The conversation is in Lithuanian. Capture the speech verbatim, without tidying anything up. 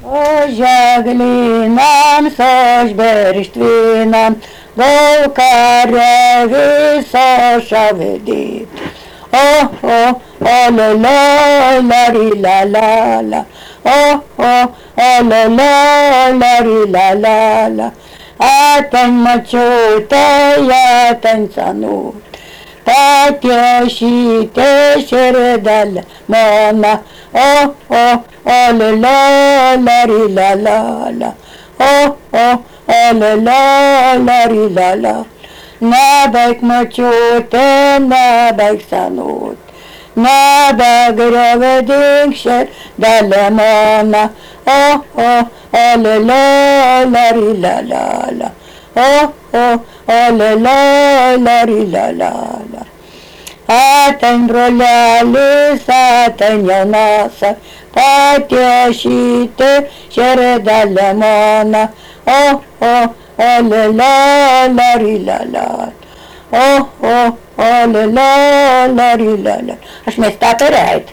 Žeglinam, sožberštvinam, volkare visoša vedit. Oh, oh, oh, la la, la ri la la la. Oh, oh, oh, la la, la ri la la la. Aten maciute, aten sanut. Tatea și te șeredale, mama. Oh, oh, oh, la la, la ri la la la. Oh, oh, oh, la la, la ri la la. Nabek maciute, nabek sanut. Nabek reveding șer, dale mama. Oh, oh, oh, la la, la ri la la la. Oh, oh, oh, la la, la ri la la la. Aten broleale, aten ionasa, patea și te șeredale mona. Oh, oh, oh, la la, la ri la la. Oh, oh, oh, la la, la ri la la. Aș mai sta pe rait.